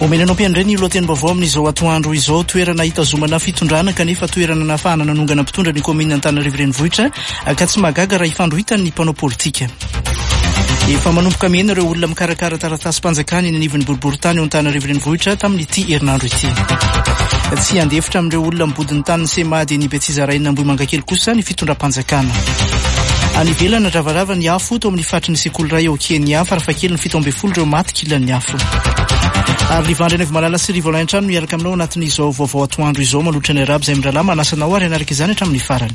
Omenanao mpiandray lohatenim-baovao amin'izao atoandro izao toerana hitazomana fitondrana kanefa toerana nafahana nanongana mpitondra ny komina Antananarivo renivohitra ka tsy mahagaga raha ifandrohitan'ny mpanao politika. Efa manomboka miaina ireo olona mikarakara taratasy-panjakana eny anivon'ny boriboritany ao Antananarivo renivohitra tamin'ity herinandro ity. Tsy andefitra amin'ireo olona mibodiny tany ny semady eny Betsizaraina Ambohimangakely kosa ny fitondram-panjakana. Any ivelana ravarava ny afo tao amin'ny fatry ny sekoly iray ao Kenya farafakely ny 17 ireo maty kilan'ny afo. Ary Livandry Anivy Malala sy Rivo Laintrano miaraka aminao anatin'izao vaovao atoandro izao malotra ny arabo izay mirahalahy manasanao ary anaraka izany hatramin'ny farany.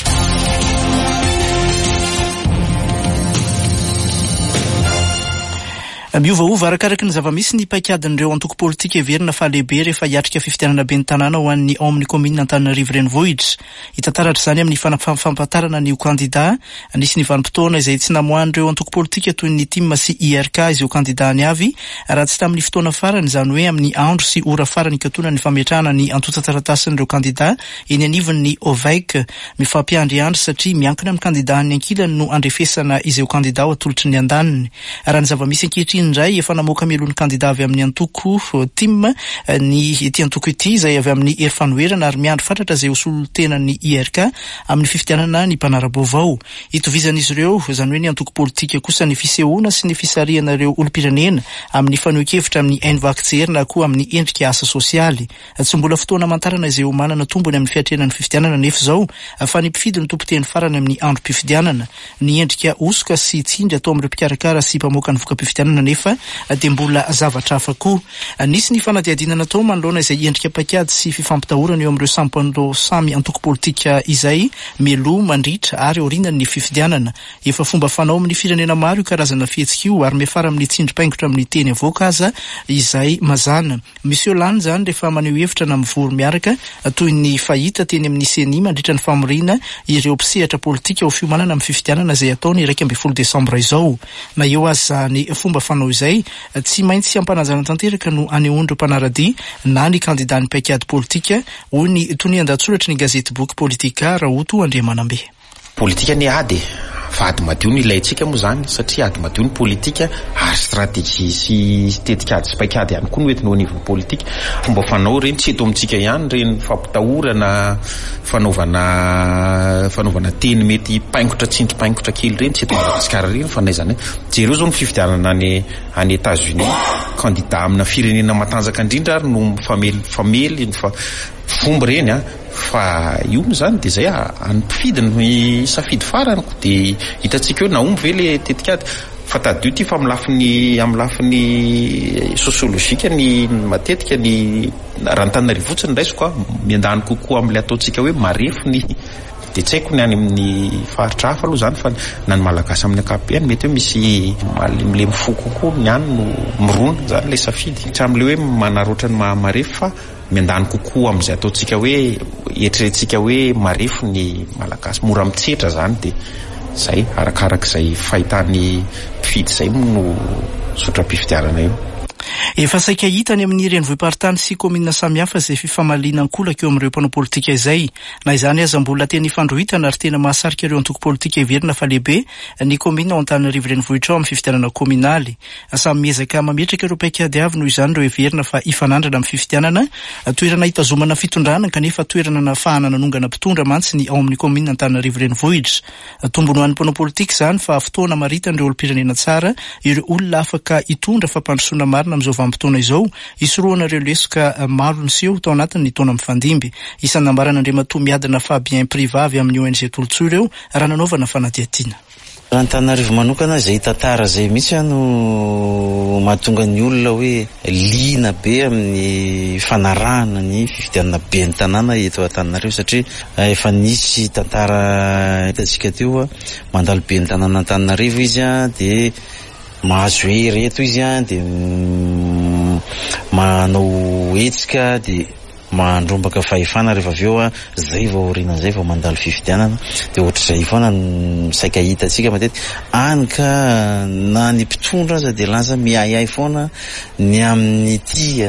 Miovaova arakaraka ny zava-misy ny paikadin'ireo antoko politika heverina fa lehibe rehefa hiatrika fifidianana be ny tanàna ho an'ny ao amin'ny komina Antananarivo renivohitra. Hitantaratra izany amin'ny fampatarana ny kandida. Nisy ny vanim-potoana izay tsy namohan'ireo antoko politika toy ny TIM sy IRK izay kandidany avy raha tsy tamin'ny fotoana farany izany hoe amin'ny andro sy ora farany ikatona ny fametrahana ny antota-taratasin'ireo kandida eny anivon'ny OVEC mifampiandry-andry satria miankina amin'ny kandidany ankilany no andrefesana izay kandida ao atolotry ny andaniny. Raha ny zava-misy ankehitriny indray efa namoaka mielon'ny kandida avy amin'ny antoko TIM ny ity antoko ity izay avy amin'ny hery fanoherana ary miandry fatratra izay hosolo tena ny IRK amin'ny fifidianana ny mpanara-baovao. Itovizan'izy ireo izany hoe ny antoko politika kosa ny fisehoana sy ny fisariana ireo olom-pirenena amin'ny fanohan-kevitra amin'ny NVACTR na koa amin'ny endrika asa sosialy. Tsy mbola fotoana amantarana izay ho manana tombony amin'ny fiatrenan'ny fifidianana nefa izao fa ny mpifidy ny tompon-teny farany amin'ny androm-pifidianana. Ny endrika osoka sy tsindry atao amin'ireo mpikarakara sy mpamoaka ny voka-pifidianana nefa dia mbola zavatra hafa koa. Nisy ny fanadiadinana tao manoloana izay endrika paikady sy fifampitahorana eo amin'ireo samy antoko politika izay mielo mandritra ary orinan'ny fifidianana. Efa fomba fanao amin'ny firenena maro io karazana fihetsika ary mefara amin'ny tsindrim-paingotra amin'ny teny avoaka aza izay mazana. Misy lany zany rehefa maneho hevitra na mivory miaraka toy ny fahita teny amin'ny CENI mandritra ny famorina ireo mpisehatra politika ho fiomanana amin'ny fifidianana izay ataony 12 Desambra izao. Na eo aza ny fomba fanao izay tsy maintsy ampanajana tanteraka no anehoan'ireo mpanarady na ny kandidany paikady politika hoy ny tony andatsoratra ny gazety boky politika Rahoto Andriamanambe. Politika ny ady fa ady madio ny ilaitsika moa zany satria ady madio ny politika ary stratégie sy tetikady sy paikady ihany koa no entinao anivon'ny politika. Fomba fanao reny tsy eto amintsika ihany reny fampitahorana fanaovana teny mety paingotra tsindry-paingotra kely reny tsy eto Madagasikara reny fa naizany jereo zao ny fifidianana any États-Unis kandida amina firenena matanjaka indrindra ary no famely fa fomba reny fa io zany dia zay anympifidy ny safidy farany dia hitantsika hoe naomby ve le tetikady fa tadio ty fa amin'ny lafiny sosiolojika ny matetika ny raha ny Antananarivo fotsiny raisiko miandany kokoa amin'ilay ataontsika hoe marefo ny dia tsy haiko ny any amin'ny faritra hafa aloha zany fa na ny malagasy amin'ny ankapobeny mety hoe misy le mifo kokoa ny any no mirona zany ilay safidy hatram'le hoe manaroatra ny marefo fa miandany kokoa amin'izay ataontsika hoe eritreretintsika hoe marefo ny malagasy mora mitsetra zany dia zay arakarak'izay fahitany mpifidy zay no sotram-pifidianana io. Efa saika hitany amin'ny renivohim-paritany sy komina samihafa izay fifamaliana ankolaka eo amin'ireo mpanao politika izay. Na izany aza mbola tena ifandrohitana ary tena mahasarika ireo antoko politika heverina fa lehibe ny komina ao Antananarivo renivohitra ao amin'ny fifidianana kominaly. Samy miezaka mametraka ireo paikady avy noho izany ireo heverina fa ifanandrana amin'ny fifidianana toerana hitazomana fitondrana kanefa toerana nafahana nanongana mpitondra mantsy ny ao amin'ny komina Antananarivo renivohitra. Tombony ho an'ny mpanao politika izany fa fotoana maritana ireo olom-pirenena tsara ireo olona afaka hitondra fampandrosoana marina amin'izao vanim-potoana izao isoroanareo lesoka maro niseho tao anatiny ny taona mifandimby. Isan'ny ambaran'Andriamatoa miadana Fabien Priva avy amin'ny ONG Tolotsoa ireo raha nanaovana fanadihadiana. Raha Antananarivo manokana zay tantara zay mihitsy no mahatonga ny olona hoe liana be amin'ny fanarahana ny fifidianana be ny tanàna eto Antananarivo satria efa nisy tantara hitantsika teo mandalo be ny tanàna Antananarivo izy dia mahazo reto izy dia manao hetsika dia mandrombaka fahefana rehefa avy eo zay vao orinan'izay vao mandalo fifidianana de ohatr'izay foana saika hitantsika matetika any ka na ny mpitondra aza de lasa miayay foana ny amin'ity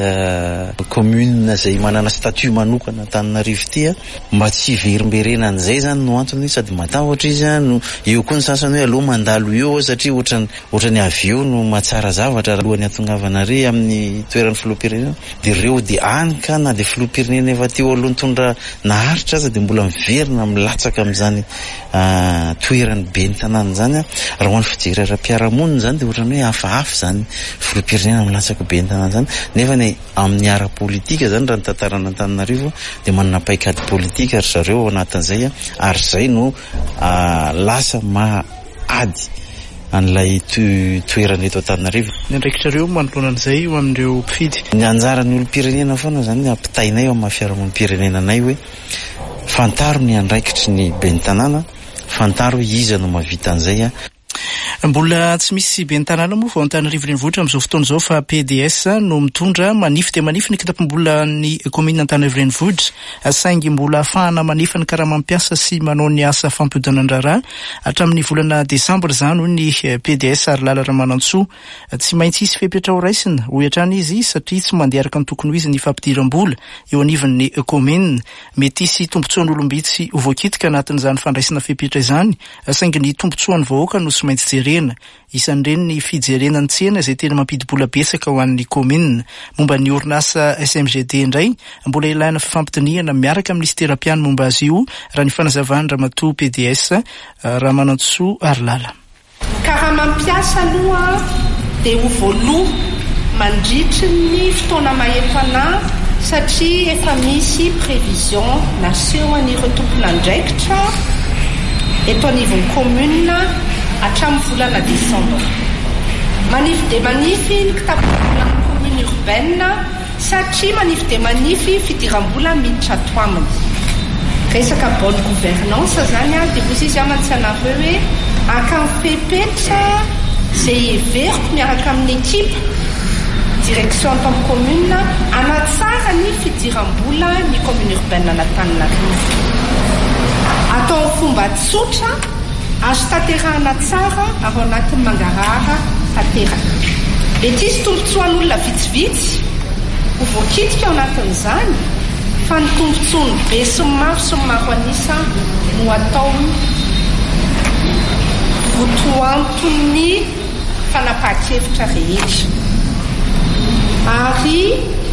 commune zay manana statut manokana Antananarivo ity mba tsy verimberena an'izay zany no antony sady matahotra izy no eo koa ny sasany hoe aloha mandalo eo satria ohatrany avy eo no mahatsara zavatra alohan'ny atongavana re amin'ny toeran'ny filoham-pirenena de reo de any ka na de filoham-pirenena efa teo aloha nitondra naharitra aza de mbola miverina milatsaka amin'izany toerany be ny tanàna zany raha ho an'ny fijery ara-piarahamonina zany de ohatrany hoe hafahafa zany filoham-pirenena milatsaka be ny tanàna zany nefa ny amin'ny ara-politika zany raha ny tantarana Antananarivo de manana paikady politika ry zareo ao anatin'izay ary zay no lasa mahady an'ilay toerana eto Antananarivo. Ny andraikitrareo manoloana an'izay eo amin'ireo mpifidy. Ny anjaran'ny olom-pirenena foana zany ampitainay ao amin'ny fiarahamonim-pirenenanay hoe fantaro ny andraikitry ny be ny tanàna, fantaro iza no mahavita an'izay Mbola tsy misy be ny tanàna moa vao Antananarivo renivohitra amin'izao fotoana izao fa PDS no mitondra manify dia manify ny kitapo-mbola ny commune Antananarivo renivohitra saingy mbola ahafahana manefa ny karaha mampiasa sy manao ny asa fampihodanandrara hatramin'ny volana Desambra zany ny PDS ary Lala Ramanantsoa tsy maintsy isy fepetra ho raisina ho hatrany izy satria tsy mandeha araka ny tokony ho izy ny fampidiram-bola eo anivon'ny commune mety isy tombotsoan'olombitsy ho voakitika anatin'izany fandraisana fepetra izany saingy ny tombotsoan'ny vahoaka no tsy maintsy jerena isan'ireny ny fijerenany tsena izay tena mampidi-bola betsaka ho an'ny commune momba ny orinasa SMGD indray mbola ilaina fifampitiniana miaraka amin'ny lisitera-piany momba azy io raha ny fanazavany ramatoa PDS Ramanantsoa ary Lala. Ka raha mampiasa aloha dia ho voaloha mandritry ny fotoana maheto anahy satria efa misy prévision naseho an'ireo tompon'andraikitra eto anivon'ny commune hatramin'ny volana Desambra. Manify dia manify ny kitapo-bola ny commune urbaine satria manify dia manify fidiram-bola miditra ato aminy. Resaka bonne gouvernance zany dia hozy izy amantsy anareo hoe akany fepetra izay everiko miaraka amin'ny équipe direction atao amin'ny commune anatsara ny fidiram-bola ny commune urbaine an'Antananarivo. Atao fomba tsotra azo tanterahana tsara ary ao anatin'ny mangarara tanteraka. Mety izy tombotsoan'olona vitsivitsy ho voakitika ao anatin'izany fa ny tombotsoany be sy maro anisa no atao votoanton'ny fanapahan-kevitra rehetra. Ary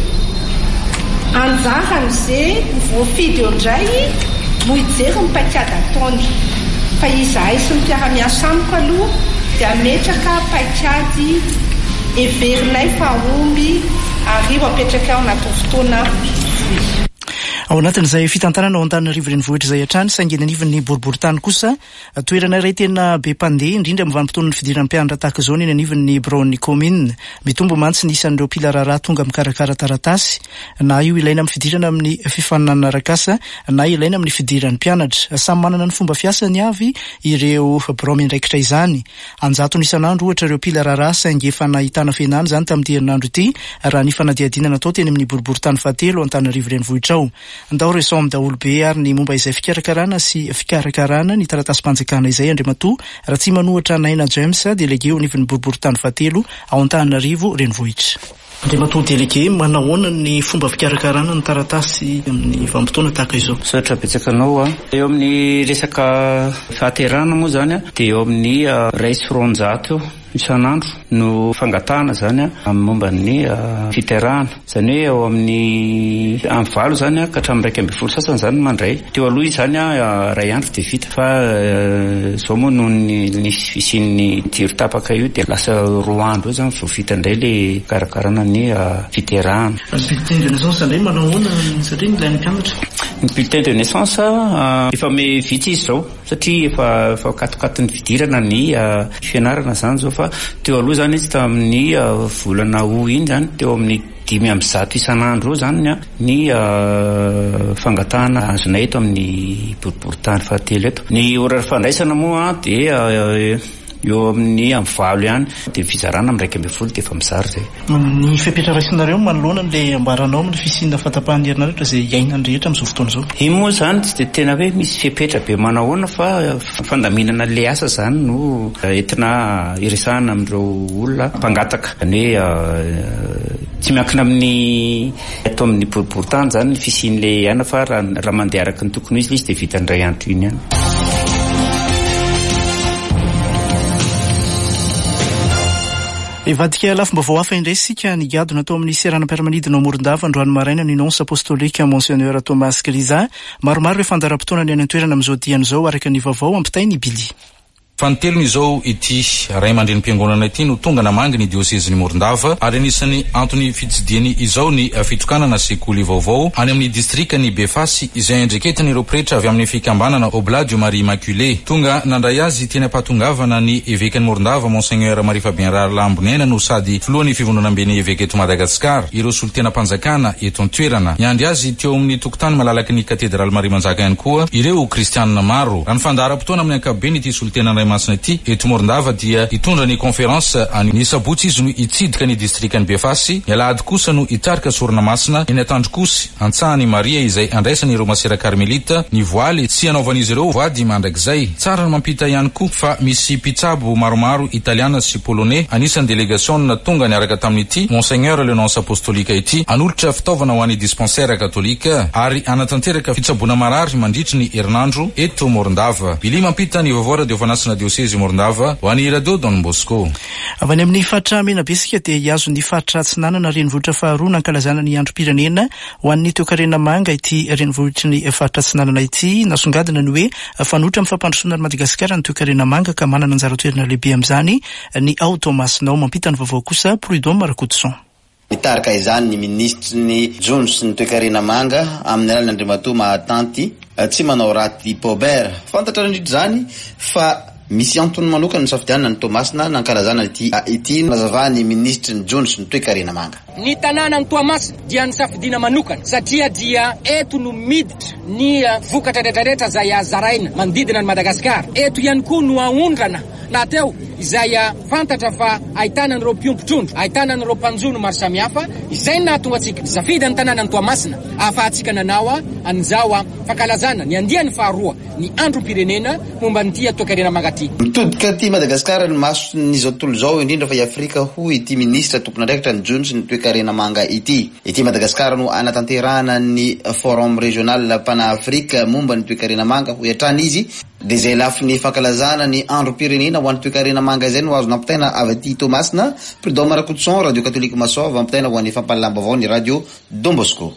anjaran'izay voafidy eo indray no hijery ny paikady ataony. Fa izahay sy ny mpiara-miasa amiko aloha dia ametraka paikady everinay fa omby ary apetraka ao anaty fotoana fohy. Ao anatin'izay fitantanana ao Antananarivo renivohitra izay hatrany saingy ny anivon'ny boriboritany kosa toerana iray tena be mpandeha indrindra amin'ny vanim-potoanan'ny fidiram-pianatra tahaka izao ny anivon'ny braon'ny commune mitombo mantsy ny isan'ireo mpila raharaha tonga mikarakara taratasy na io ilaina amin'ny fidirana amin'ny fifaninana arakasa na ilaina amin'ny fidiran'ny mpianatra samy manana ny fomba fiasany avy ireo brao miandraikitra izany anjato ny isan'andro ohatra ireo mpila raharaha saingy efa nahitana fianana zany tamin'ity herinandro ity raha ny fanadihadinana atao teny amin'ny boriboritany fahatelo Antananarivo renivohitra ao. Andao reso amin'ny daholo be ary ny momba izay fikarakarana sy fikarakarana ny taratasy-panjakana izay Andriamatoa raha tsy manohatra Naina James delege eo anivon'ny boriboritany fahatelo ao Antananarivo renivohitra. Andriamatoa delege manahoana ny fomba fikarakarana ny taratasy amin'ny vanim-potoana tahaka izao? Satra betsaka anao eo amin'ny resaka fahaterana moa zany dia eo amin'ny ray sy roanjato isan'andro no fangatana zany amin'ny momba ny fiterana zany hoe eo amin'ny valo zany ka hatramin'ny raika ambin'ny folo sasany zany mandray teo aloha izy zany ray andro dia vita fa zao moa no ny fisian'ny jiro tapaka io dia lasa roa andro eo zany vao vita indray le karakarana ny fiterana. Ny bulletin de naissance indray manahoana satria ilain'ny mpianatra? Ny bulletin de naissance efa me vitsy izy zao satria efa katokatony fidirana ny fianarana zany zao fa teo aloha zany izy tamin'ny volana ho iny zany teo amin'ny 500 isan'andro eo zany ny fangatahana azonay eto amin'ny boriboritany fahatelo eto. Ny ora fandraisana moa dia eo amin'ny amin'ny valo ihany dia fizarana amin'ny 120 dia efa mizary zay. Ny fepetra raisinareo manoloana le ambaranao amin'ny fisinina fatapahan'ny herinaratra izay iainany rehetra amin'izao fotoana izao. Iny moa zany tsy dia tena hoe misy fepetra be manahoana fa fandaminana le asa zany no entina iresahana amin'ireo olona mpangataka. Ny tsy miankina amin'ny atao amin'ny boriboritany zany ny fisin'le ihany fa raha mandeha araka ny tokony izy dia vita ny ray andro iny ihany. Ivadika lafim-baovao hafa indray sika ny gado natao amin'ny seranam-piaramanidina ao Morondava androany maraina ny nonce apostolique monseigneur Thomas Griza maromaro ireo fandaharam-potoana ny any an-toerana amin'izao diany izao araka ny vaovao ampitainy Bily. Fantelony izao ity ray aman-dreny mpiangonana ity no tonga namangy ny dioseziny Morondava ary anisany antony fitsidiany izao ny fitokanana sekoly vaovao any amin'ny distrikany Befasy izay andreketany ireo pretra avy amin'ny fikambanana Obladio Marie Immaculée. Tonga nandray azy teny ampatongavana ny evekany Morondava Monseigneur Marie Fabien Raralambonena no sady filohan'ny fivondronam-ben'ny eveka eto Madagasikara. Ireo solotena mpanjakana eto an-toerana niandry azy teo amin'ny tokotany malalaky ny katedraly Maria Manjaka ihany koa ireo kristianina maro. Raha ny fandaharam-potoana amin'ny ankapobeny ity solotena masina ity eto Morondava dia itondra ny konferansa any sabotsy izy no itsidika ny distrikany Befasy, ny alahady kosa no itarika sorona masina, eny Atandrokosy antsahany Maria izay andraisany ireo masera karmelita ny voaly sy anaovan'izy ireo voady mandrakizay. Tsara ny mampita ihany koa fa misy mpitsabo maromaro italiana sy polonais anisan'ny delegasion tonga niaraka tamin'ity Monseigneur le nonce apostolique ity anolotra fitaovana ho an'ny dispensaire katolika ary anatanteraka fitsaboana marary mandritry ny herinandro eto Morondava. Bili mampita ny vaovao radiofanasina dioseze Morondava ho an'ny radio Don Bosco. Avy any amin'ny faritra Menabesika dia hiazo ny faritra Atsinanana renivohitra faharoa nankalazana ny androm-pirenena ho an'ny toekarena manga ity renivohitry ny faritra Atsinanana ity nasongadina ny hoe fanotra amin'ny fampandrosoana ny Madagasikara ny toekarena manga ka manana anjara-toerana lehibe amin'izany ny ao Tomasinao. Mampita ny vaovao kosa Prudhomme Rakotoson. Nitarika izany ny ministry ny Jones ny toekarena manga amin'ny alalany Andriamatoa Mahatanty tsy manao raty Pobert. Fantatra indrindra zany fa misy antony manokana ny safidianana ny Tomasina nankalazana ity nazavany ministry ny Jones ny toekarena manga. Ny tanàna ny Toamasina dia ny safidina manokana satria dia eto no miditra ny vokatra rehetrarehetra izay azaraina manodidina ny Madagasikara. Eto ihany koa no aondrana nateo izay fantatra fa ahitana an'ireo mpiompon-trondro, ahitana an'ireo mpanjono maro samihafa, izay nahatonga antsika safidy ny tanàna ny Toamasina ahafahantsika nanao an'izao fankalazana ny andiany faharoa ny androm-pirenena momba nyty toekarena manga ty. Mitodika ty Madagasikara ny mason'izao tontolo izao indrindra fa i Afrika ho ity ministra tompon'andraikitra ny Jones ny toekarena manga ity. Ity Madagasikara no anatanterahana ny forum régional pana-Afrika momba ny toekarena manga ho iatrany izy de zay lafy ny fankalazana ny androm-pirenena ho an'ny toekarena manga zay no azo nampitaina avy aty Tomasina. Prudhomme Rakotoson, radio katolika Masova, ampitaina ho an'ny fampalalambavao ny radio Don Bosco.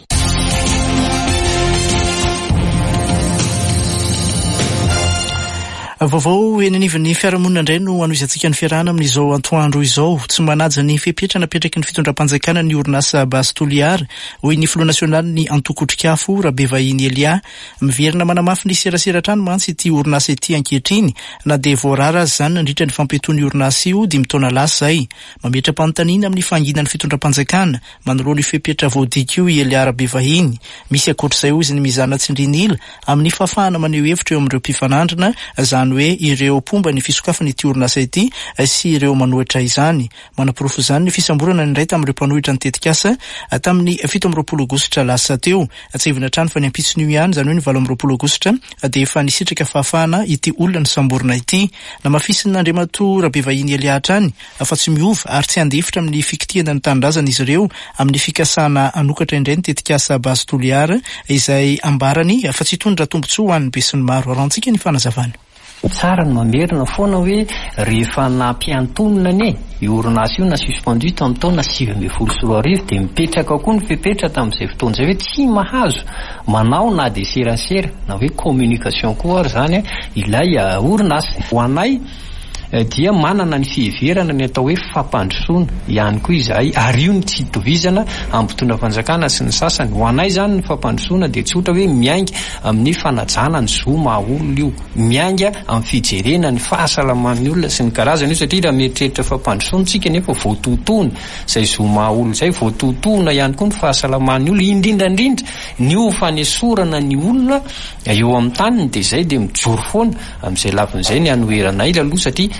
Vaovao eny anivon'ny fiarahamonina indray no anoizantsika ny fiarahana amin'izao antoandro izao. Tsy manaja ny fepetra napetraky ny fitondram-panjakana ny orinasa Bastoliar hoy ny filoha nasionaly ny Antokotrikafo Rabe Vahiny Elia miverina manamafy ny seraseratrano mantsy ity orinasa ity ankehitriny na de voarara zany nandritra ny fampetoan'ny orinasa io 5 taona lasa zay. Mametra-panontaniana amin'ny fanginan'ny fitondram-panjakana manoloa ny fepetra voadika io Elia Rabe Vahiny. Misy akoatr'izay izy ny mizana Tsindrinila amin'ny fafahana maneho hevitra eo amin'ireo mpifanandrina zany hoe ireo pomba ny fisokafana ity orinasa ity sy ireo manohitra izany. Manaporofo izany ny fisamborana ny ray tamin'ireo mpanohitra ny tetikasa tamin'ny 17 Aogositra lasa teo. Tsy hivina trano fa ny ampitsiny io ihany zany hoe ny 18 Aogositra dia efa nisitraka fahafahana ity olona ny samborina ity. Namafisina Andriamatoa Rabe Vahiny Elia hatrany fa tsy miova ary tsy andefitra amin'ny fikitiana ny tanindrazana izy ireo amin'ny fikasana anokatra indray ny tetikasa Bastoliar izay ambarany fa tsy hitondra tombontsoa ho an'ny be sy ny maro. Arantsika ny fanazavana. Tsara ny mamerina foana hoe rehefa nampiantonina anie orinasa io na suspendu tamin'ny taona 2014 dia mipetraka koa ny fepetra tamin'izay fotoana izay hoe tsy mahazo manao na de serasera na hoe communication koa ary zany ilay orinasa. Ho anay dia manana ny fiheverana ny atao hoe fampandrosoana ihany koa izahay ary io ny tsy itovizana ampitondra fanjakana sy ny sasany. Ho anay zany ny fampandrosoana dia tsy ohatra hoe miainga amin'ny fanajana ny zo mahaolona io, miainga amin'ny fijerena ny fahasalaman'ny olona sy ny karazany io satria raha mieritreritra fampandrosoana tsika nefa voatotoana izay zo mahaolona izay voatotoana ihany koa ny fahasalaman'ny olona indrindrandrindra ny ho fanesorana ny olona eo amin'ny taniny dia izay dia mijoro foana amin'izay lavin'izay ny anoheranay aloha satria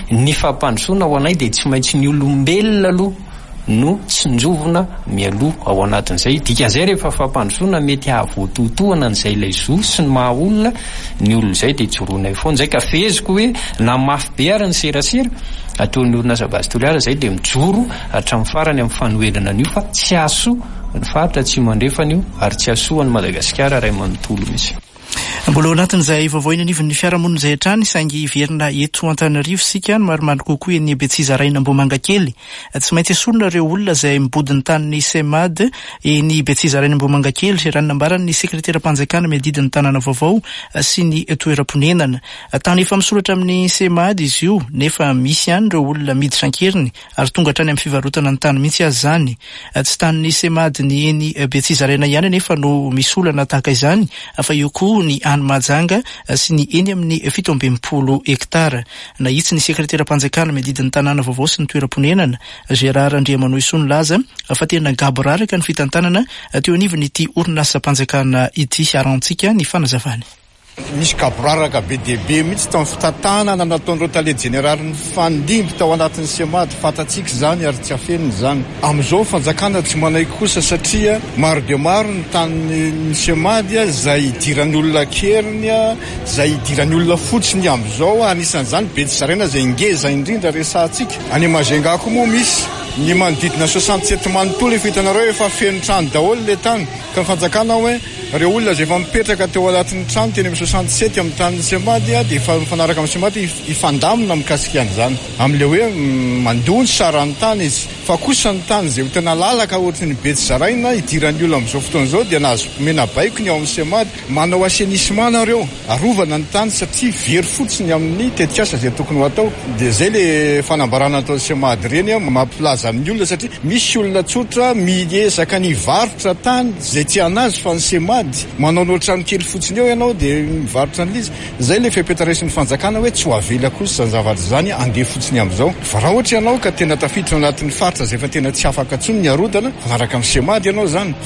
ny fampandrosoana ao anay dia tsy maintsy ny olombelona aloha no tsinjovona mialoha ao anatin'izay. Dikan'izay rehefa fampandrosoana mety ahavoatotohana n'izay ilay zo sy ny maha olona ny olona izay dia joroana foana izay ka feziko hoe na mafy be ary ny serasera ataon'ny orinasa basy toliara izay dia mijoro hatramin'ny farany amin'ny fanoelana an'io fa tsy asoa ny faritra tsy mandrefana io ary tsy asoan'ny Madagasikara ray manontolo mihitsy. Mbola ao anatin'izay vaovao anivon'ny fiarahamonina izay hatrany saingy hiverina eto Antananarivo sika no maromaro kokoa eny Betsizaraina Ambohimangakely. Tsy maintsy esorina ireo olona izay mibody ny tanin'ny CEMAD eny Betsizaraina Ambohimangakely raha ny nambaran'ny sekretera mpanjakana miadidin'ny tanàna vaovao sy ny toeram-ponenana. Tany efa misoratra amin'ny CEMAD izy io nefa misy ihany ireo olona miditra ankeriny ary tonga hatrany amin'ny fivarotana ny tany mihitsy azy zany. Tsy tanin'ny CEMAD ny eny Betsizaraina ihany nefa no misy olana tahaka izany fa io koa ny Mahajanga sy ny eny amin'ny 17 hektara. Nahitsy ny sekretera mpanjakana miadidin'ny tanàna vaovao sy ny toeram-ponenana Gérard Andriamanoiso nilaza fa tena gabo raraka ny fitantanana teo anivon'ity orinasa mpanjakana ity arantsika ny fanazavany. Misy gaboraraka be dia be mihitsy tamin'ny fitantanana nataon'ireo tale jeneraly ny fandimby tao anatin'ny CEMAD fatatsika izany ary tsy afeniny izany. Amin'izao fanjakana tsy manaiky kosa satria maro dia maro ny tanin'ny CEMAD izay idiran'ny olona keriny izay idiran'ny olona fotsiny amin'izao anisan'izany Betsizaraina izay ngeza indrindra resantsika. Any Majunga koa moa misy ny manodidina 67 manontolo efa hitanareo efa feno trano daholo le tany ka ny fanjakana hoe reo olona izay efa mipetraka teo anatin'ny trano teny amin'ny 67 amin'ny tanin'ny CEMAD dia efa mifanaraka amin'ny CEMAD ifandamina mikasika an'izany amin'ilay hoe mandony saran'ny tany izy fa kosa ny tany izay ho tena lalaka ohatry ny Betsizaraina idiran'ny olona amin'izao fotoana izao dia nahazo mena baiko ny ao amin'ny CEMAD manao assainissement nareo arovana ny tany satria very fotsiny amin'ny tetikasa izay tokony ho atao dia izay le fanambarana atao CEMAD reny mampilaza amin'ny olona satria misy olona tsotra miezaka ny varotra tany izay tsy anazy fa ny CEMAD manao ny trano kely fotsiny eo ianao dia mivarotra an'lizy izay le fepetaresin'ny fanjakana hoe tsy ho avela kosa zavatra izany andeha fotsiny amin'izao fa raha ohatra ianao ka tena tafiditra anatin'ny faritra izay fa tena tsy afaka tsony ny arodana fanaraka amin'ny CEMAD ianao zany.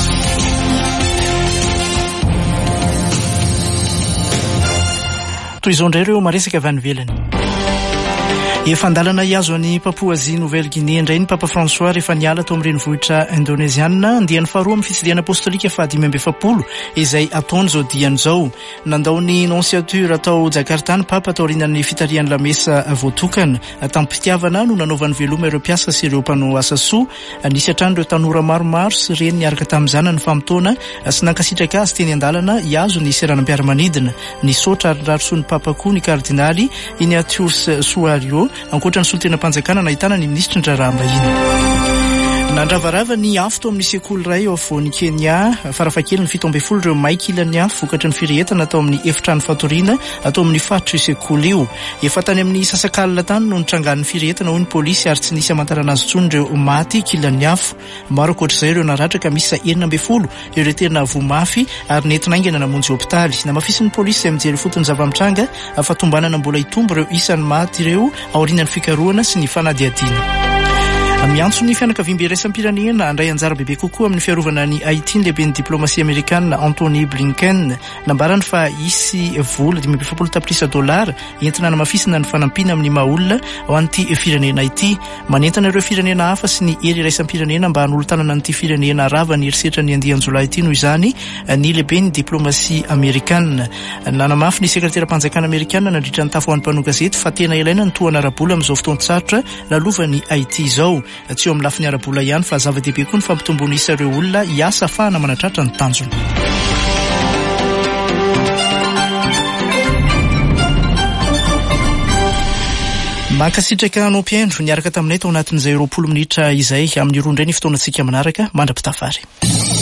Toy izao indray ireo maresaka avy any ivelany. Efa andalana hiazo any Papouasie Nouvelle-Guinée indray ny Papa François rehefa niala tao amin'ny renivohitra Indonésiana andiany faharoa amin'ny fitsidiana apostolika fa 570 izay ataony zao diany zao. Nandao ny nonciature atao Jakarta ny Papa tao aorian'ny fitarihan'ny lamesa voatokana tampitiavana no nanaovany veloma ireo mpiasa sy ireo mpanao asa soa. Nisy hatrany ireo tanora maromaro sy reny niaraka tamin'izany ny famotoana sy nankasitraka azy teny andalana hiazo ny seranam-piaramanidina. Nisaotra ary ny Papa koa ny kardinaly Ignatius Suario ankoatra ny solotena mpanjakana nahitana ny ministra Ndrarambahiny. Nandravarava ny afo tao amin'ny sekoly iray ao afovoan'ny Kenya farafakely ny 17 ireo maika ilan'ny afo vokatry ny firehetana atao amin'ny efitrano fatoriana atao amin'ny faritra sekoly io. Efa tany amin'ny sasakalina tany no nitrangan'ny firehetana hoy ny polisy ary tsy nisy hamantarana azy tsony ireo maty kilan'ny afo. Maro ankoatr'izay ireo naratra misy 9 ireo tena vomafy ary nentinaingana namonjy hopitaly. Namafisin'ny polisy izay mijery fotony zava-mitranga fa tombanana mbola hitombo ireo isan'ny maty ireo aorian'ny fikarohana sy ny fanadihadiana. Miantso ny fianakaviam-be iraisam-pirenena andray anjara bebe kokoa amin'ny fiarovana ny Haïti ny lehiben'ny diplomasia amerikanina Anthony Blinken nambarany fa isy vola $700 entina namafisina ny fanampiana amin'ny maha-olona ao an'ity firenena ity. Manentana ireo firenena hafa sy ny ery iraisam-pirenena mba hanolotanana an'ity firenena rava ny erisetra ny andiany jolay ity noho izany ny lehiben'ny diplomasia amerikanina. Nanamafy ny sekretera mpanjakana amerikanina nandritra ny tafo ho an'ny mpanao gazety fa tena ilaina ny tohana ara-bola amin'izao fotoan-tsarotra lalovany Haïti izao. Tsy eo amin'ny lafiny ara-bola ihany fa zava-dehibe koa ny fampitomboana isa ireo olona hiasa ahafahana manatratra ny tanjona. Mankasitraka no mpiandro niaraka taminay tao anatin'izay 20 minitra izay amin'ny roa indray ny fotoanantsika manaraka mandra-pitafary.